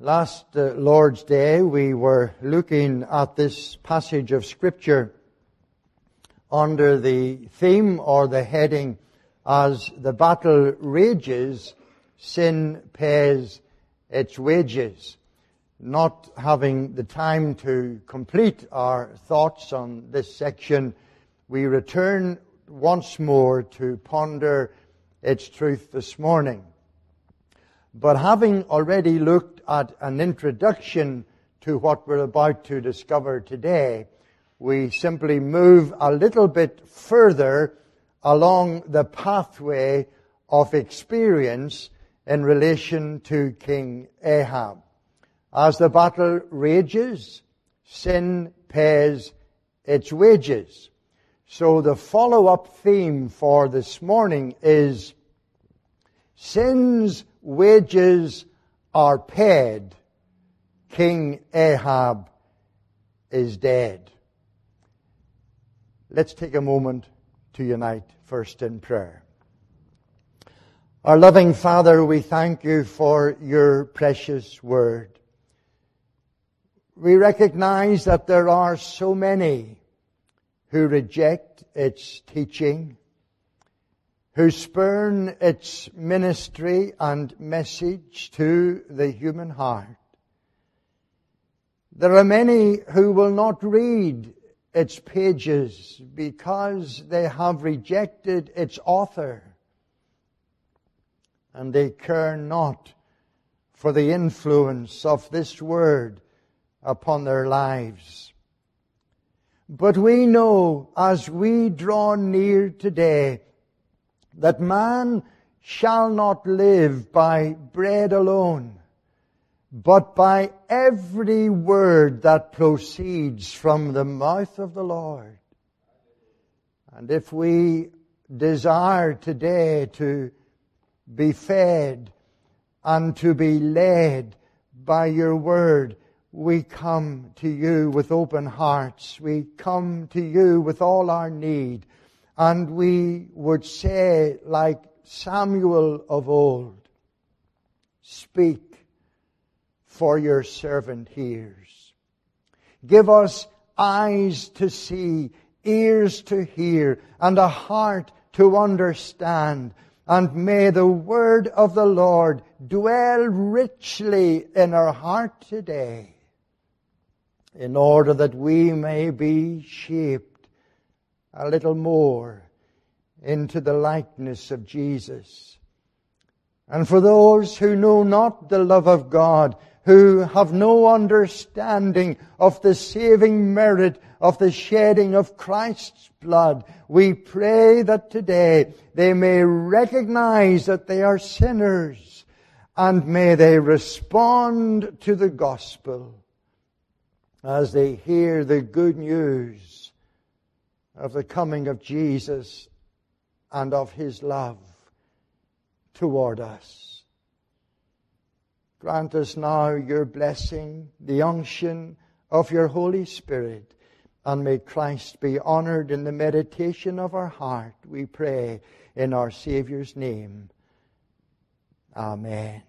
Last Lord's Day, we were looking at this passage of Scripture under the theme or the heading, "As the battle rages, sin pays its wages." Not having the time to complete our thoughts on this section, we return once more to ponder its truth this morning. But having already looked at an introduction to what we're about to discover today, we simply move a little bit further along the pathway of experience in relation to King Ahab. As the battle rages, sin pays its wages. So the follow-up theme for this morning is sin's wages are paid, King Ahab is dead. Let's take a moment to unite first in prayer. Our loving Father, we thank you for your precious word. We recognize that there are so many who reject its teaching, who spurn its ministry and message to the human heart. There are many who will not read its pages because they have rejected its author, and they care not for the influence of this word upon their lives. But we know as we draw near today that man shall not live by bread alone, but by every word that proceeds from the mouth of the Lord. And if we desire today to be fed and to be led by your word, we come to you with open hearts. We come to you with all our need. And we would say, like Samuel of old, "Speak, for your servant hears." Give us eyes to see, ears to hear, and a heart to understand. And may the word of the Lord dwell richly in our heart today, in order that we may be shaped a little more into the likeness of Jesus. And for those who know not the love of God, who have no understanding of the saving merit of the shedding of Christ's blood, we pray that today they may recognize that they are sinners, and may they respond to the gospel as they hear the good news of the coming of Jesus and of His love toward us. Grant us now your blessing, the unction of your Holy Spirit, and may Christ be honored in the meditation of our heart, we pray in our Saviour's name. Amen.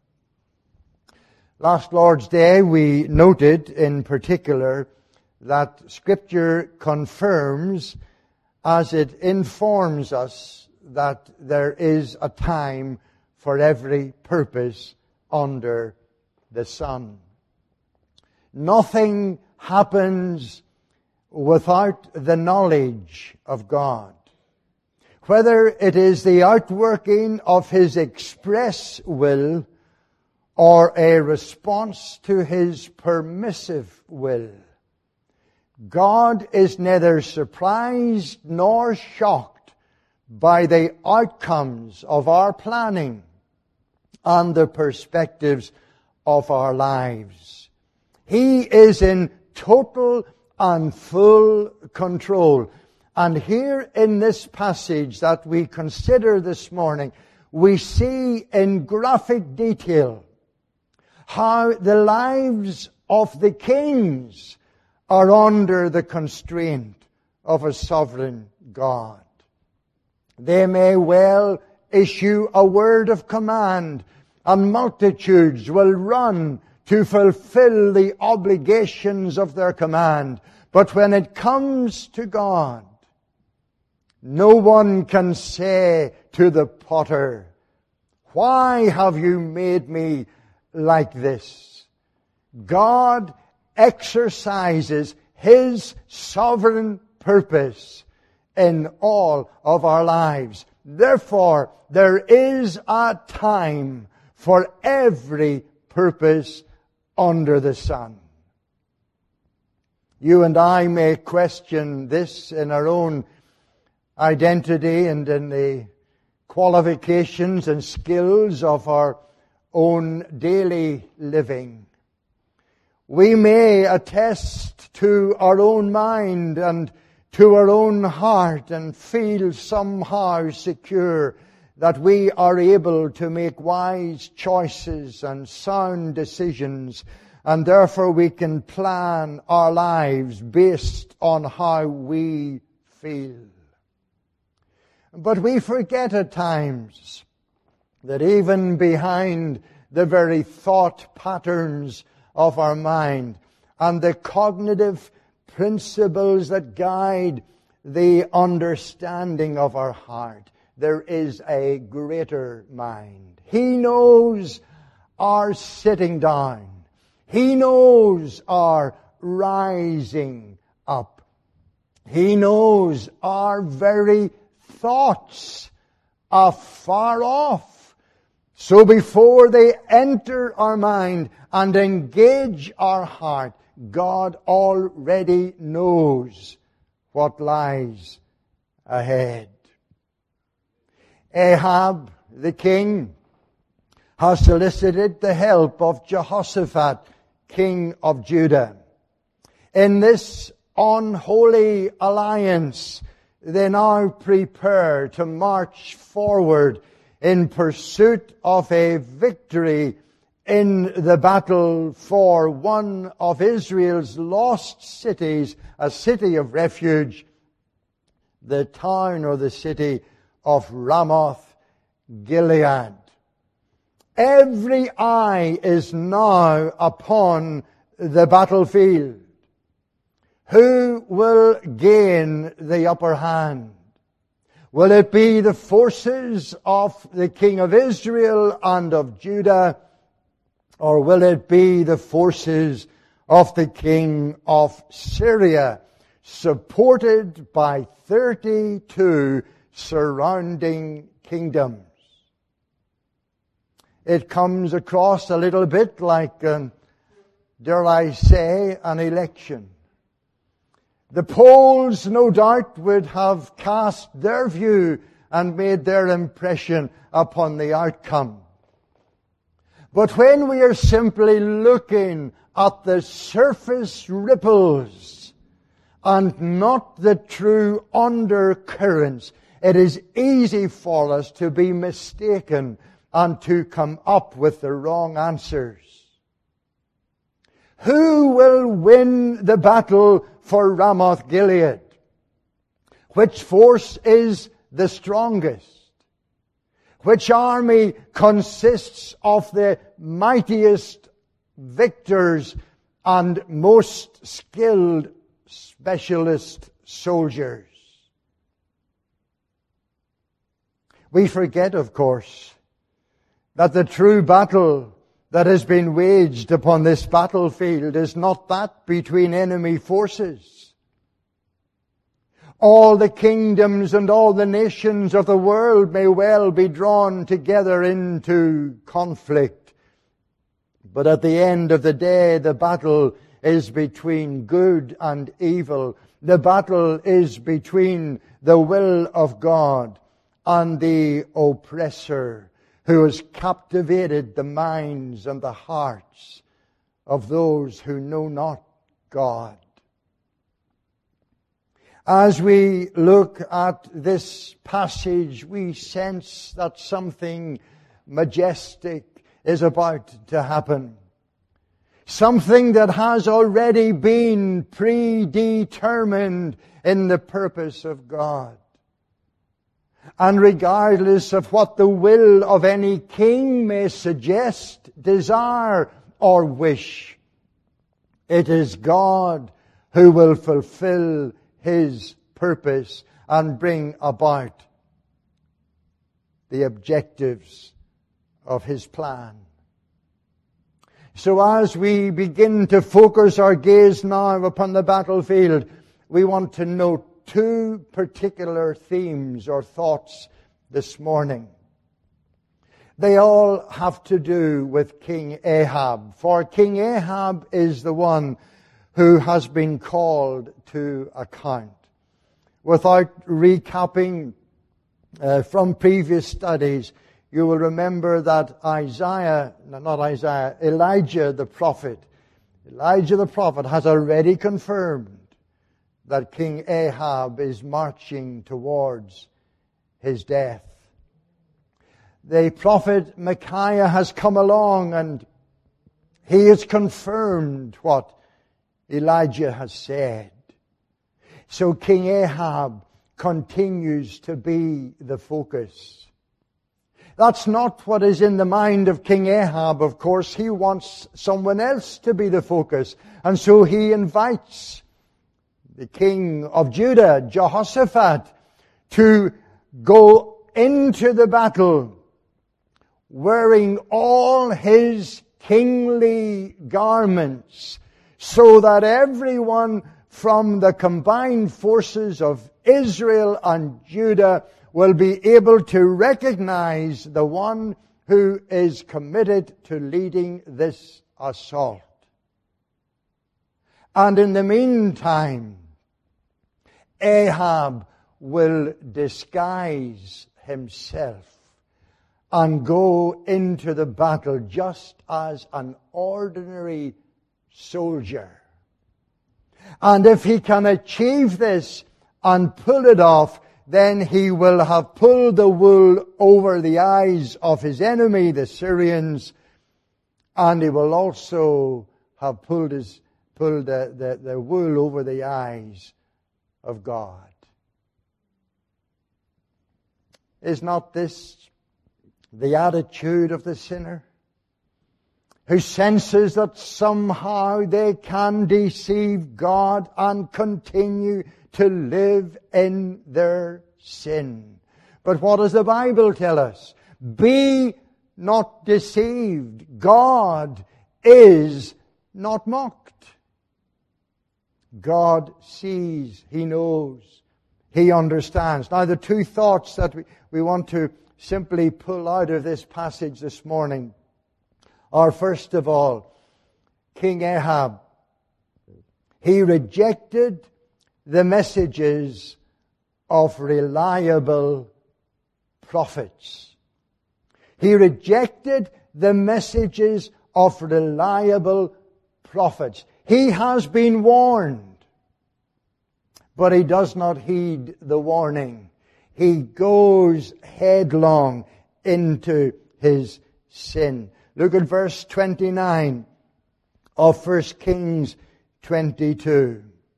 Last Lord's Day we noted in particular that Scripture confirms, as it informs us, that there is a time for every purpose under the sun. Nothing happens without the knowledge of God. Whether it is the outworking of His express will or a response to His permissive will, God is neither surprised nor shocked by the outcomes of our planning and the perspectives of our lives. He is in total and full control. And here in this passage that we consider this morning, we see in graphic detail how the lives of the kings are under the constraint of a sovereign God. They may well issue a word of command, and multitudes will run to fulfill the obligations of their command. But when it comes to God, no one can say to the potter, "Why have you made me like this?" God exercises His sovereign purpose in all of our lives. Therefore, there is a time for every purpose under the sun. You and I may question this in our own identity and in the qualifications and skills of our own daily living. We may attest to our own mind and to our own heart and feel somehow secure that we are able to make wise choices and sound decisions, and therefore we can plan our lives based on how we feel. But we forget at times that even behind the very thought patterns of our mind and the cognitive principles that guide the understanding of our heart, there is a greater mind. He knows our sitting down. He knows our rising up. He knows our very thoughts afar off. So before they enter our mind and engage our heart, God already knows what lies ahead. Ahab, the king, has solicited the help of Jehoshaphat, king of Judah. In this unholy alliance, they now prepare to march forward in pursuit of a victory in the battle for one of Israel's lost cities, a city of refuge, the town or the city of Ramoth Gilead. Every eye is now upon the battlefield. Who will gain the upper hand? Will it be the forces of the king of Israel and of Judah, or will it be the forces of the king of Syria, supported by 32 surrounding kingdoms? It comes across a little bit like, dare I say, an election. The polls, no doubt, would have cast their view and made their impression upon the outcome. But when we are simply looking at the surface ripples and not the true undercurrents, it is easy for us to be mistaken and to come up with the wrong answers. Who will win the battle for Ramoth Gilead? Which force is the strongest? Which army consists of the mightiest victors and most skilled specialist soldiers? We forget, of course, that the true battle that has been waged upon this battlefield is not that between enemy forces. All the kingdoms and all the nations of the world may well be drawn together into conflict. But at the end of the day, the battle is between good and evil. The battle is between the will of God and the oppressor, who has captivated the minds and the hearts of those who know not God. As we look at this passage, we sense that something majestic is about to happen. Something that has already been predetermined in the purpose of God. And regardless of what the will of any king may suggest, desire, or wish. It is God who will fulfill His purpose and bring about the objectives of His plan. So as we begin to focus our gaze now upon the battlefield, we want to note two particular themes or thoughts this morning. They all have to do with King Ahab, for King Ahab is the one who has been called to account. Without recapping from previous studies, you will remember that Elijah the prophet has already confirmed that King Ahab is marching towards his death. The prophet Micaiah has come along and he has confirmed what Elijah has said. So King Ahab continues to be the focus. That's not what is in the mind of King Ahab, of course. He wants someone else to be the focus. And so he invites the king of Judah, Jehoshaphat, to go into the battle wearing all his kingly garments, so that everyone from the combined forces of Israel and Judah will be able to recognize the one who is committed to leading this assault. And in the meantime, Ahab will disguise himself and go into the battle just as an ordinary soldier. And if he can achieve this and pull it off, then he will have pulled the wool over the eyes of his enemy, the Syrians, and he will also have pulled the wool over the eyes of God. Is not this the attitude of the sinner, who senses that somehow they can deceive God and continue to live in their sin? But what does the Bible tell us? Be not deceived. God is not mocked. God sees, He knows, He understands. Now the two thoughts that we want to simply pull out of this passage this morning are, first of all, King Ahab. He rejected the messages of reliable prophets. He rejected the messages of reliable prophets. He has been warned, but he does not heed the warning. He goes headlong into his sin. Look at verse 29 of 1 Kings 22.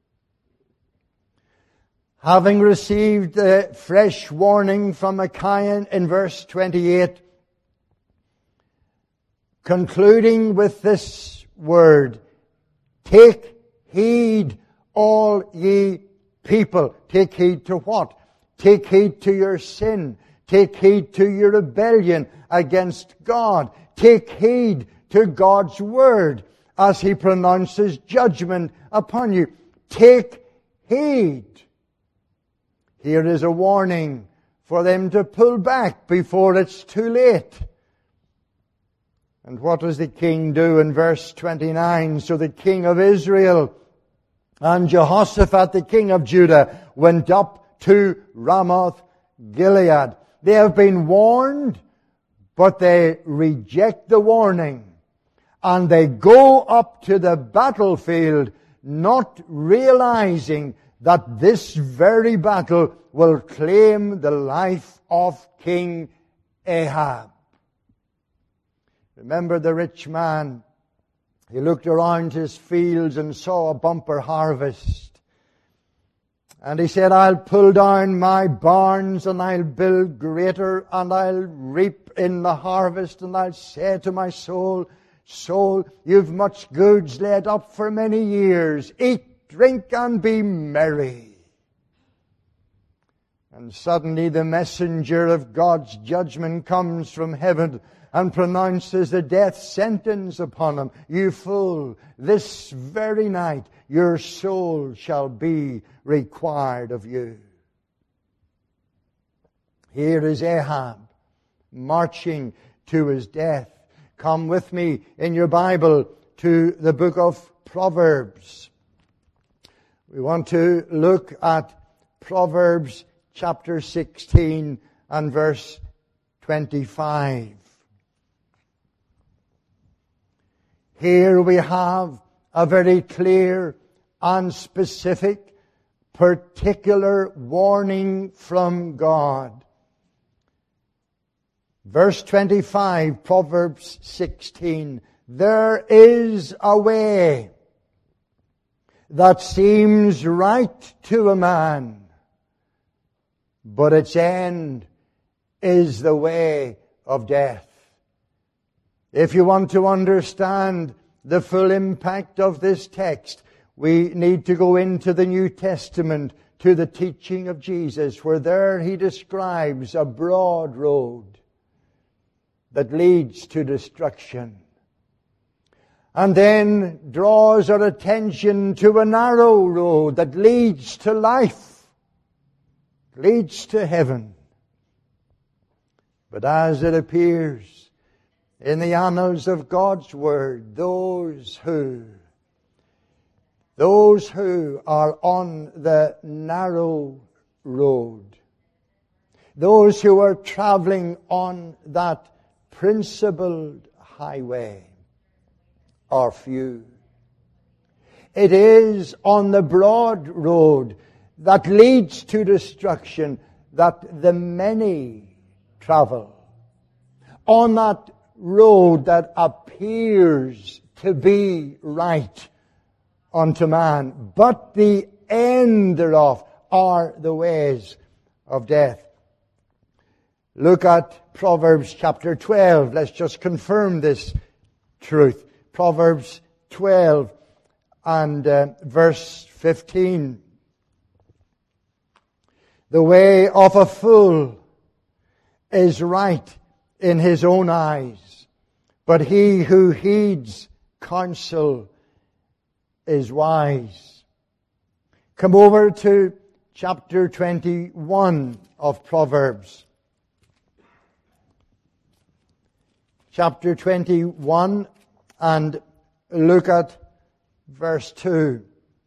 Having received the fresh warning from Micaiah in verse 28, concluding with this word, take heed, all ye people. Take heed to what? Take heed to your sin. Take heed to your rebellion against God. Take heed to God's word as He pronounces judgment upon you. Take heed. Here is a warning for them to pull back before it's too late. And what does the king do in verse 29? So the king of Israel and Jehoshaphat, the king of Judah, went up to Ramoth Gilead. They have been warned, but they reject the warning. And they go up to the battlefield, not realizing that this very battle will claim the life of King Ahab. Remember the rich man? He looked around his fields and saw a bumper harvest. And he said, I'll pull down my barns and I'll build greater, and I'll reap in the harvest, and I'll say to my soul, Soul, you've much goods laid up for many years. Eat, drink, and be merry. And suddenly the messenger of God's judgment comes from heaven and pronounces the death sentence upon him. You fool, this very night your soul shall be required of you. Here is Ahab marching to his death. Come with me in your Bible to the book of Proverbs. We want to look at Proverbs chapter 16 and verse 25. Here we have a very clear and specific, particular warning from God. Verse 25, Proverbs 16. There is a way that seems right to a man, but its end is the way of death. If you want to understand the full impact of this text, we need to go into the New Testament to the teaching of Jesus, where there he describes a broad road that leads to destruction, and then draws our attention to a narrow road that leads to life, leads to heaven. But as it appears in the annals of God's Word, those who are on the narrow road, those who are traveling on that principled highway, are few. It is on the broad road that leads to destruction that the many travel. On that road that appears to be right unto man, but the end thereof are the ways of death. Look at Proverbs chapter 12. Let's just confirm this truth. Proverbs 12 and verse 15. The way of a fool is right in his own eyes, but he who heeds counsel is wise. Come over to chapter 21 of Proverbs. Chapter 21 and look at verse 2.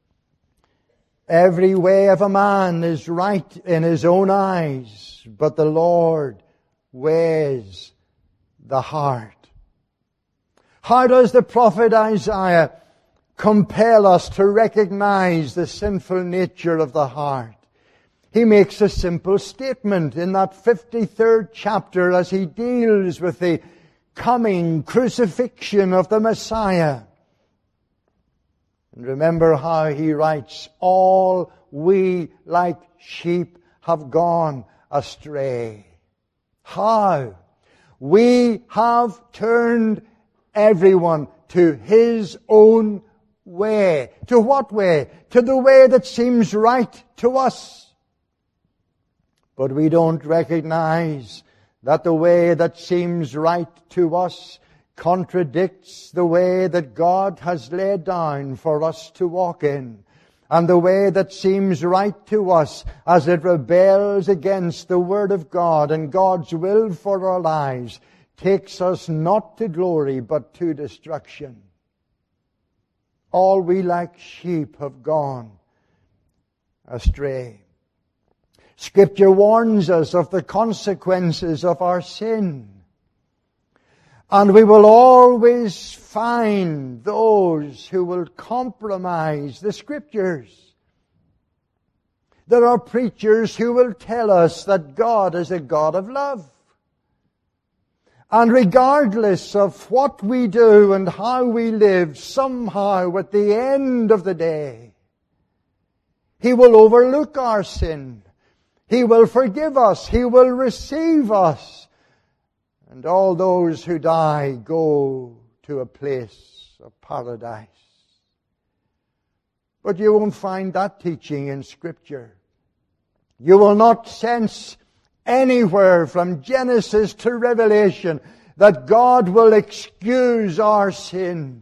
Every way of a man is right in his own eyes, but the Lord weighs the heart. How does the prophet Isaiah compel us to recognize the sinful nature of the heart? He makes a simple statement in that 53rd chapter as he deals with the coming crucifixion of the Messiah. And remember how he writes, all we like sheep have gone astray. How? We have turned everyone to his own way. To what way? To the way that seems right to us. But we don't recognize that the way that seems right to us contradicts the way that God has laid down for us to walk in. And the way that seems right to us, as it rebels against the Word of God and God's will for our lives, takes us not to glory but to destruction. All we like sheep have gone astray. Scripture warns us of the consequences of our sin. And we will always find those who will compromise the Scriptures. There are preachers who will tell us that God is a God of love. And regardless of what we do and how we live, somehow at the end of the day, He will overlook our sin. He will forgive us. He will receive us. And all those who die go to a place of paradise. But you won't find that teaching in Scripture. You will not sense anywhere from Genesis to Revelation that God will excuse our sin.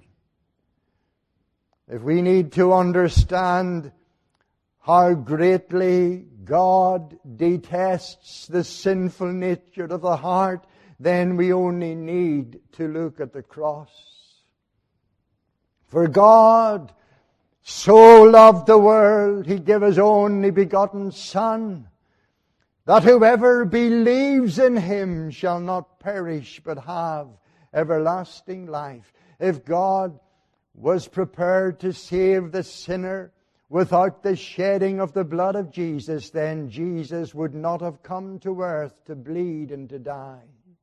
If we need to understand how greatly God detests the sinful nature of the heart, then we only need to look at the cross. For God so loved the world, He gave His only begotten Son, that whoever believes in Him shall not perish but have everlasting life. If God was prepared to save the sinner without the shedding of the blood of Jesus, then Jesus would not have come to earth to bleed and to die.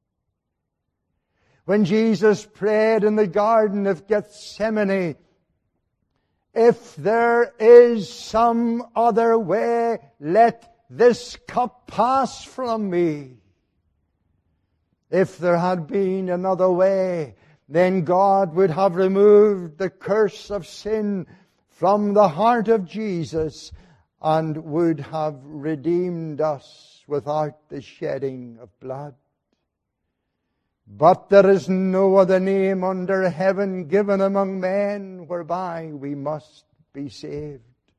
When Jesus prayed in the Garden of Gethsemane, if there is some other way, let this cup pass from me. If there had been another way, then God would have removed the curse of sin from the heart of Jesus and would have redeemed us without the shedding of blood. But there is no other name under heaven given among men whereby we must be saved.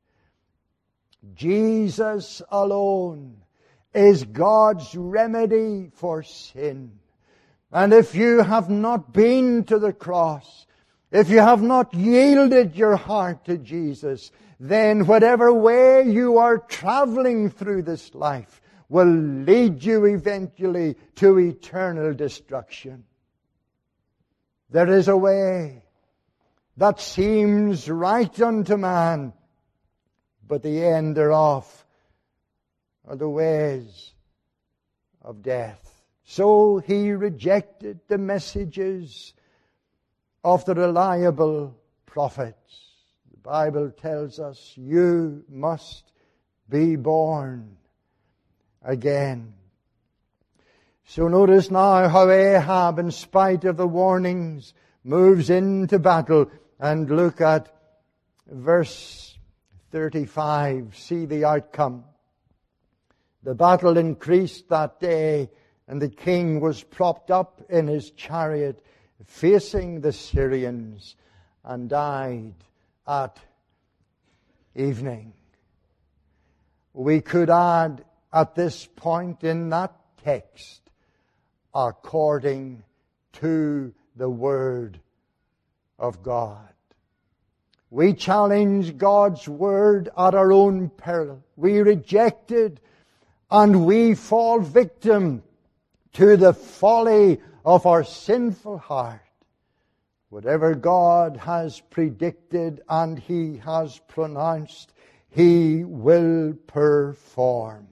Jesus alone is God's remedy for sin. And if you have not been to the cross, if you have not yielded your heart to Jesus, then whatever way you are traveling through this life will lead you eventually to eternal destruction. There is a way that seems right unto man, but the end thereof are the ways of death. So he rejected the messages of the reliable prophets. The Bible tells us, you must be born again. So notice now how Ahab, in spite of the warnings, moves into battle. And look at verse 35. See the outcome. The battle increased that day, and the king was propped up in his chariot, facing the Syrians, and died at evening. We could add at this point in that text, according to the Word of God. We challenge God's Word at our own peril. We reject it, and we fall victim to the folly of our sinful heart. Whatever God has predicted and He has pronounced, He will perform.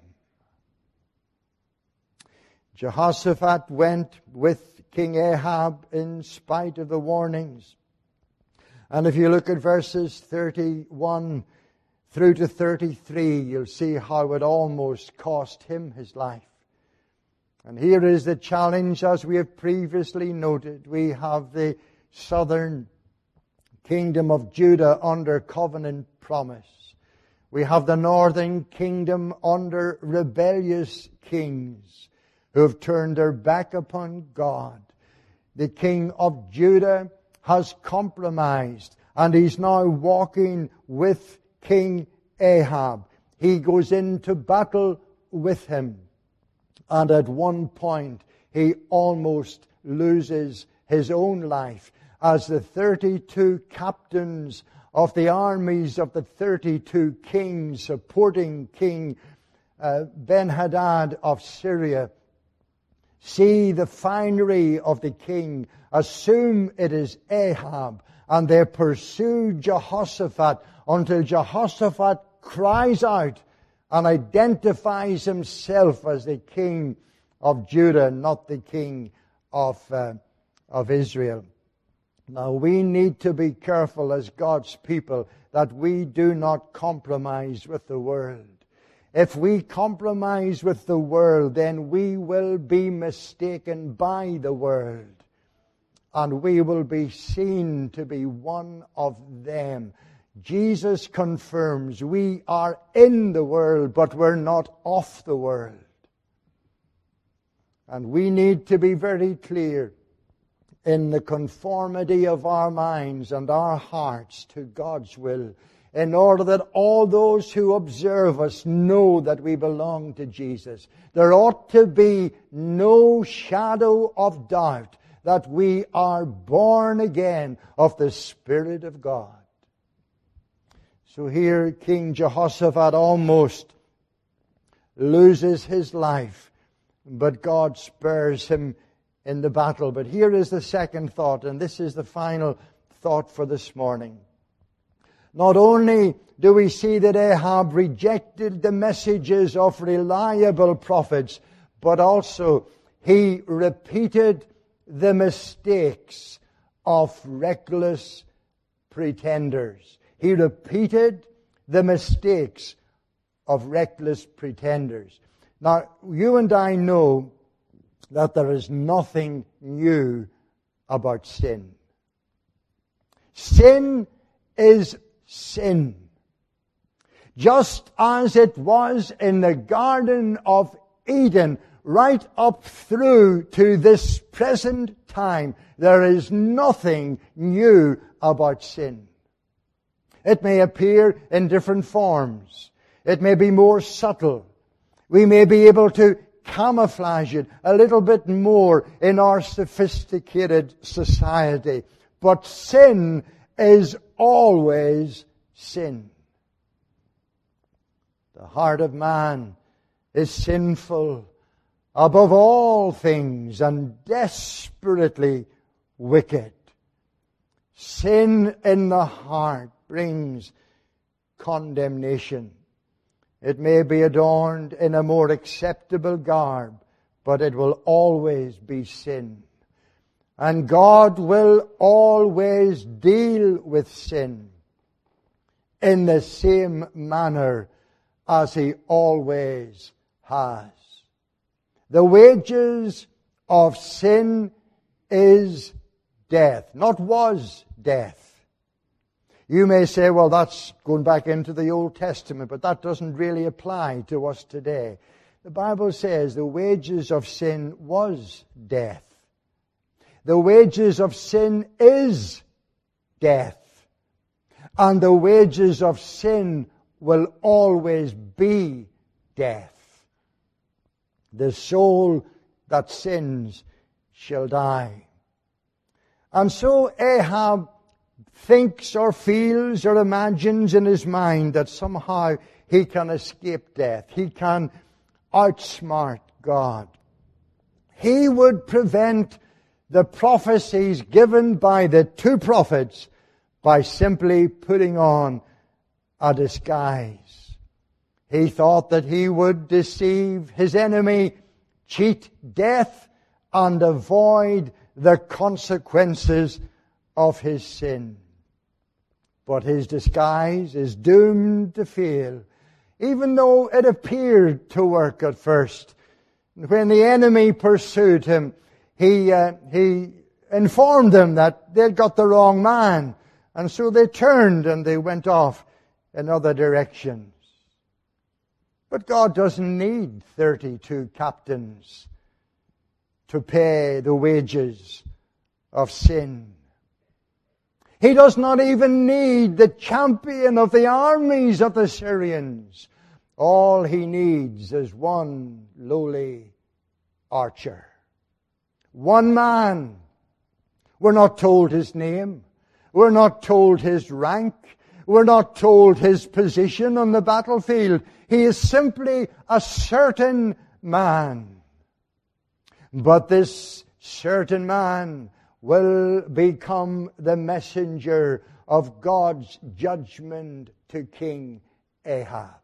Jehoshaphat went with King Ahab in spite of the warnings. And if you look at verses 31 through to 33, you'll see how it almost cost him his life. And here is the challenge, as we have previously noted. We have the southern kingdom of Judah under covenant promise. We have the northern kingdom under rebellious kings who have turned their back upon God. The king of Judah has compromised, and he's now walking with King Ahab. He goes into battle with him, and at one point he almost loses his own life as the 32 captains of the armies of the 32 kings supporting King Ben-Hadad of Syria see the finery of the king, assume it is Ahab, and they pursue Jehoshaphat until Jehoshaphat cries out and identifies himself as the king of Judah, not the king of Israel. Now, we need to be careful as God's people that we do not compromise with the world. If we compromise with the world, then we will be mistaken by the world. and we will be seen to be one of them. Jesus confirms we are in the world, but we're not of the world. And we need to be very clear in the conformity of our minds and our hearts to God's will, in order that all those who observe us know that we belong to Jesus. There ought to be no shadow of doubt that we are born again of the Spirit of God. So here King Jehoshaphat almost loses his life, but God spares him in the battle. But here is the second thought, and this is the final thought for this morning. Not only do we see that Ahab rejected the messages of reliable prophets, but also he repeated the mistakes of reckless pretenders. He repeated the mistakes of reckless pretenders. Now, you and I know that there is nothing new about sin. Sin is sin. Just as it was in the Garden of Eden, right up through to this present time, there is nothing new about sin. It may appear in different forms. It may be more subtle. We may be able to camouflage it a little bit more in our sophisticated society. But sin is always sin. The heart of man is sinful above all things and desperately wicked. Sin in the heart brings condemnation. It may be adorned in a more acceptable garb, but it will always be sin. And God will always deal with sin in the same manner as He always has. The wages of sin is death, not was death. You may say, well, that's going back into the Old Testament, but that doesn't really apply to us today. The Bible says the wages of sin was death. The wages of sin is death. And the wages of sin will always be death. The soul that sins shall die. And so Ahab thinks or feels or imagines in his mind that somehow he can escape death. He can outsmart God. He would prevent the prophecies given by the two prophets by simply putting on a disguise. He thought that he would deceive his enemy, cheat death, and avoid the consequences of his sin. But his disguise is doomed to fail, even though it appeared to work at first. When the enemy pursued him, he informed them that they'd got the wrong man. And so they turned and they went off in other directions. But God doesn't need 32 captains to pay the wages of sin. He does not even need the champion of the armies of the Syrians. All he needs is one lowly archer. One man. We're not told his name. We're not told his rank. We're not told his position on the battlefield. He is simply a certain man. But this certain man will become the messenger of God's judgment to King Ahab.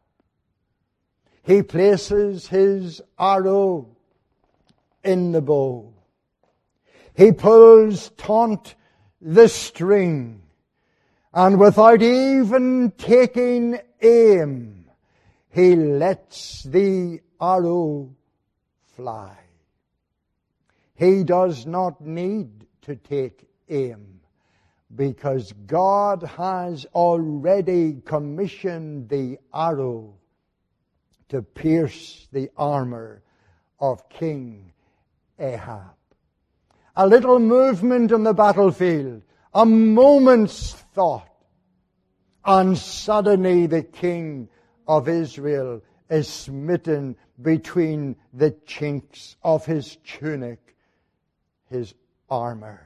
He places his arrow in the bow. He pulls taut the string, and without even taking aim, he lets the arrow fly. He does not need to take aim, because God has already commissioned the arrow to pierce the armor of King Ahab. A little movement on the battlefield, a moment's thought, and suddenly the king of Israel is smitten between the chinks of his tunic, his armor.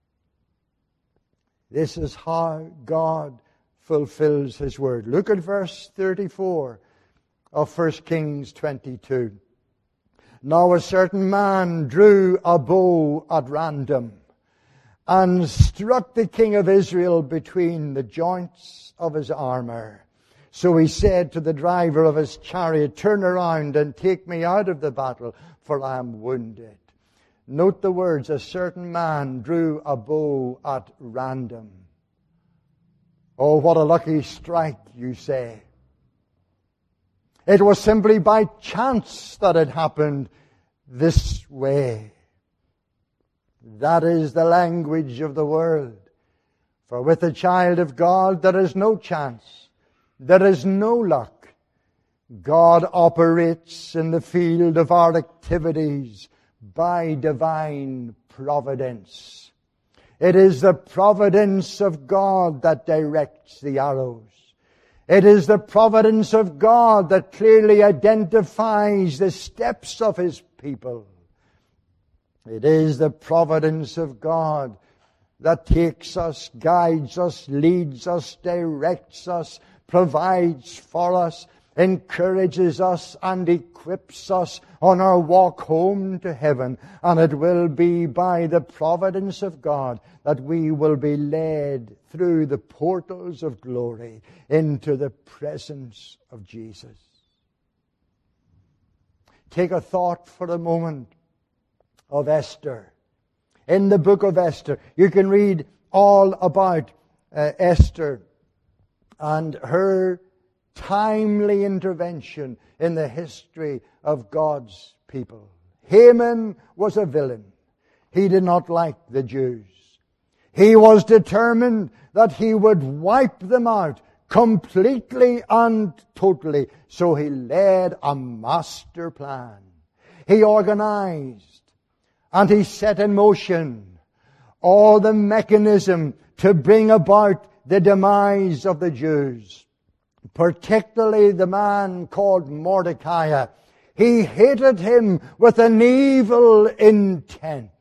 This is how God fulfills His word. Look at verse 34 of 1 Kings 22. Now a certain man drew a bow at random and struck the king of Israel between the joints of his armor. So he said to the driver of his chariot, "Turn around and take me out of the battle, for I am wounded." Note the words, a certain man drew a bow at random. Oh, what a lucky strike, you say. It was simply by chance that it happened this way. That is the language of the world. For with the child of God, there is no chance. There is no luck. God operates in the field of our activities by divine providence. It is the providence of God that directs the arrows. It is the providence of God that clearly identifies the steps of His people. It is the providence of God that takes us, guides us, leads us, directs us, provides for us, encourages us, and equips us on our walk home to heaven. And it will be by the providence of God that we will be led through the portals of glory into the presence of Jesus. Take a thought for a moment of Esther. In the book of Esther, you can read all about Esther and her timely intervention in the history of God's people. Haman was a villain. He did not like the Jews. He was determined that he would wipe them out completely and totally. So he led a master plan. He organized and he set in motion all the mechanism to bring about the demise of the Jews. Particularly the man called Mordecai. He hated him with an evil intent.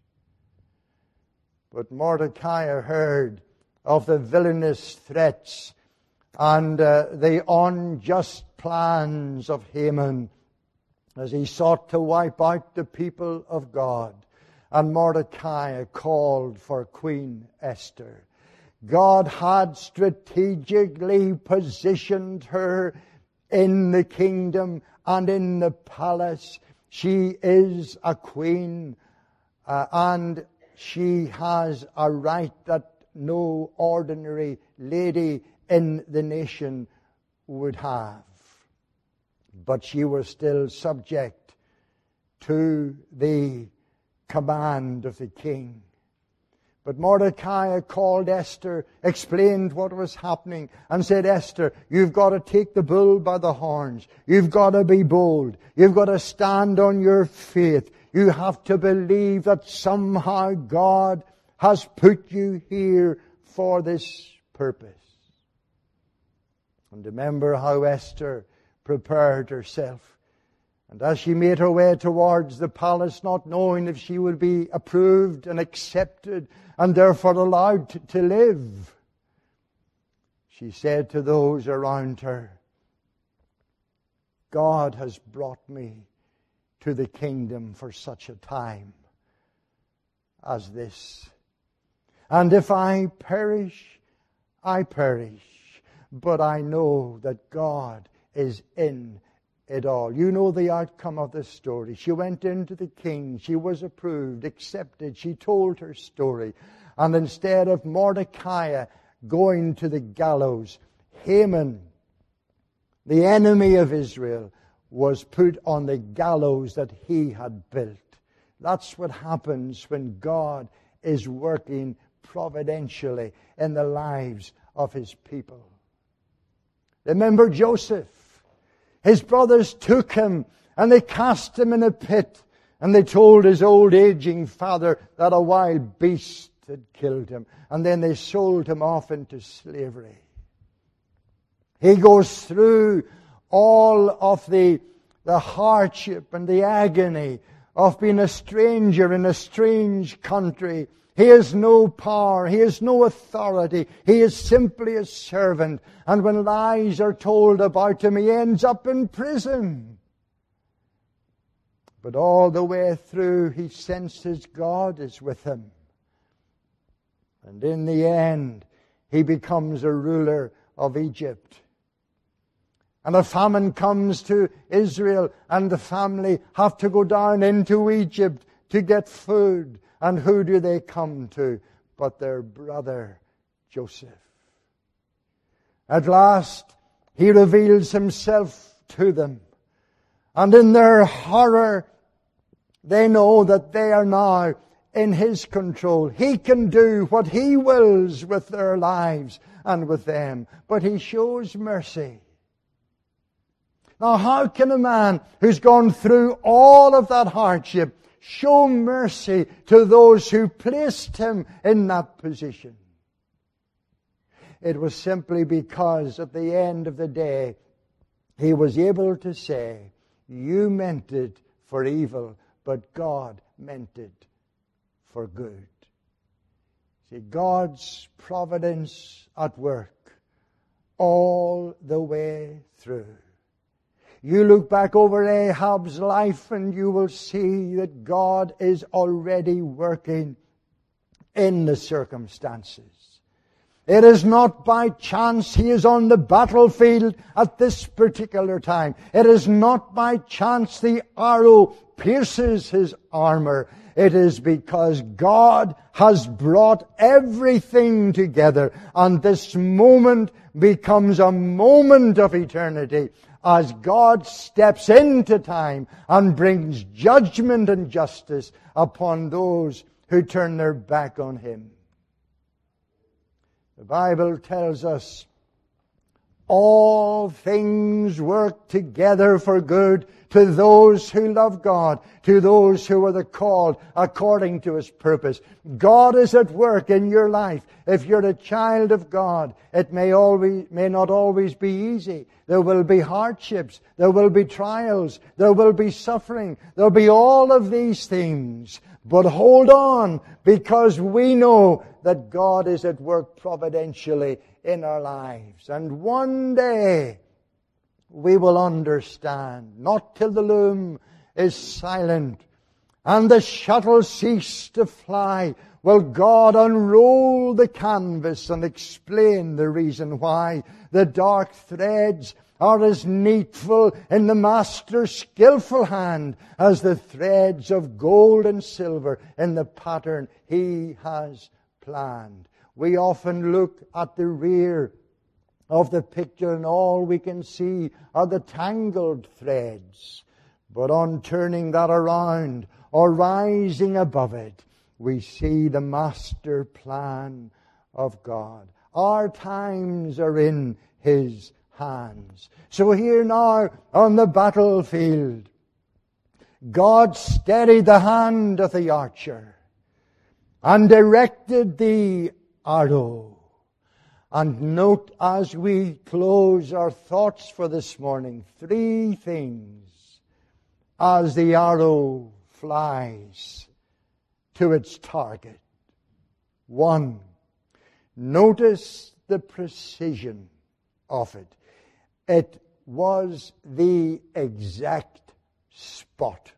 But Mordecai heard of the villainous threats and the unjust plans of Haman as he sought to wipe out the people of God. And Mordecai called for Queen Esther. God had strategically positioned her in the kingdom and in the palace. She is a queen and she has a right that no ordinary lady in the nation would have. But she was still subject to the command of the king. But Mordecai called Esther, explained what was happening, and said, Esther, you've got to take the bull by the horns. You've got to be bold. You've got to stand on your faith. You have to believe that somehow God has put you here for this purpose. And remember how Esther prepared herself. And as she made her way towards the palace, not knowing if she would be approved and accepted and therefore allowed to live, she said to those around her, God has brought me to the kingdom for such a time as this. And if I perish, I perish. But I know that God is in it all. You know the outcome of this story. She went into the king. She was approved, accepted. She told her story. And instead of Mordecai going to the gallows, Haman, the enemy of Israel, was put on the gallows that he had built. That's what happens when God is working providentially in the lives of His people. Remember Joseph. His brothers took him and they cast him in a pit, and they told his old aging father that a wild beast had killed him, and then they sold him off into slavery. He goes through all of the hardship and the agony of being a stranger in a strange country. He has no power. He has no authority. He is simply a servant. And when lies are told about him, he ends up in prison. But all the way through, he senses God is with him. And in the end, he becomes a ruler of Egypt. And a famine comes to Israel, and the family have to go down into Egypt to get food. And who do they come to but their brother Joseph? At last, he reveals himself to them. And in their horror, they know that they are now in His control. He can do what He wills with their lives and with them. But He shows mercy. Now, how can a man who's gone through all of that hardship show mercy to those who placed him in that position? It was simply because at the end of the day, he was able to say, you meant it for evil, but God meant it for good. See, God's providence at work all the way through. You look back over Ahab's life and you will see that God is already working in the circumstances. It is not by chance he is on the battlefield at this particular time. It is not by chance the arrow pierces his armor. It is because God has brought everything together, and this moment becomes a moment of eternity as God steps into time and brings judgment and justice upon those who turn their back on Him. The Bible tells us all things work together for good to those who love God, to those who are the called according to His purpose. God is at work in your life. If you're a child of God, it may not always be easy. There will be hardships. There will be trials. There will be suffering. There will be all of these things. But hold on, because we know that God is at work providentially in our lives. And one day we will understand, not till the loom is silent and the shuttle cease to fly, will God unroll the canvas and explain the reason why the dark threads are as needful in the Master's skillful hand as the threads of gold and silver in the pattern He has planned. We often look at the rear of the picture and all we can see are the tangled threads. But on turning that around or rising above it, we see the master plan of God. Our times are in His hands. So here now on the battlefield, God steadied the hand of the archer and directed the arrow. And note as we close our thoughts for this morning, 3 things as the arrow flies to its target. 1, notice the precision of it. It was the exact spot.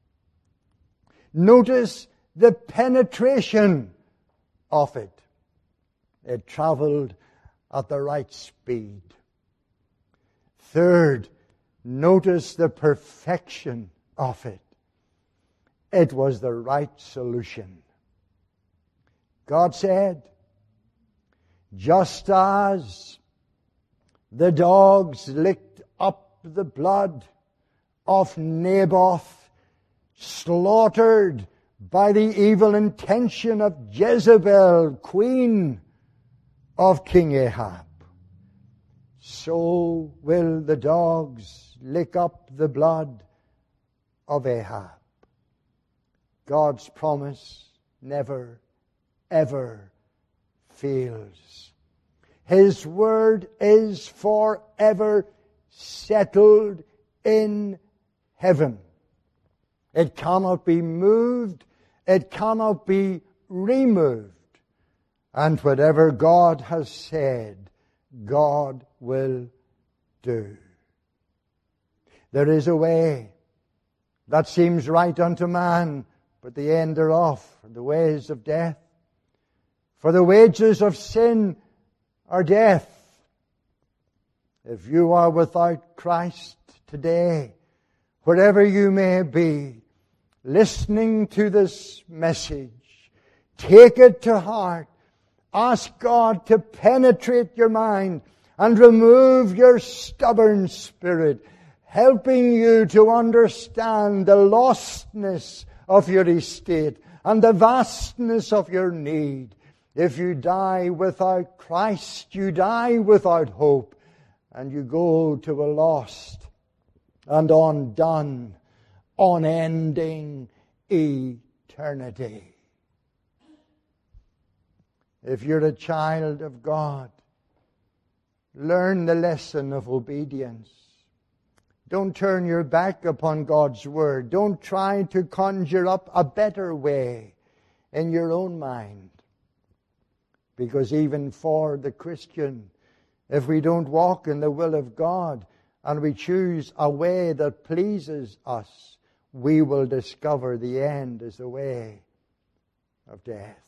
Notice the penetration of it. It traveled at the right speed. 3rd, notice the perfection of it. It was the right solution. God said, just as the dogs licked up the blood of Naboth, slaughtered by the evil intention of Jezebel, queen of King Ahab. So will the dogs lick up the blood of Ahab. God's promise never, ever fails. His word is forever settled in heaven. It cannot be moved. It cannot be removed. And whatever God has said, God will do. There is a way that seems right unto man, but the end thereof are the ways of death. For the wages of sin are death. If you are without Christ today, wherever you may be, listening to this message, take it to heart. Ask God to penetrate your mind and remove your stubborn spirit, helping you to understand the lostness of your estate and the vastness of your need. If you die without Christ, you die without hope, and you go to a lost and undone, unending eternity. If you're a child of God, learn the lesson of obedience. Don't turn your back upon God's Word. Don't try to conjure up a better way in your own mind. Because even for the Christian, if we don't walk in the will of God and we choose a way that pleases us, we will discover the end is the way of death.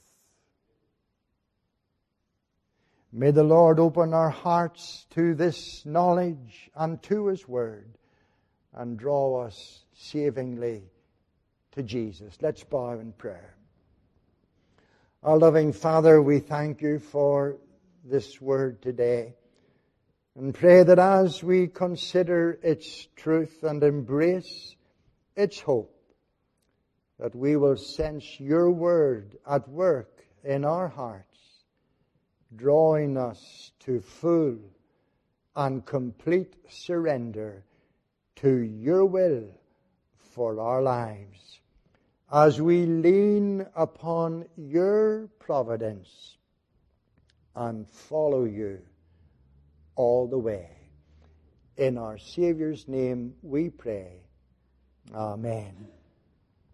May the Lord open our hearts to this knowledge and to His Word and draw us savingly to Jesus. Let's bow in prayer. Our loving Father, we thank You for this Word today and pray that as we consider its truth and embrace its hope, that we will sense Your Word at work in our hearts, drawing us to full and complete surrender to Your will for our lives, as we lean upon Your providence and follow You all the way. In our Saviour's name we pray. Amen.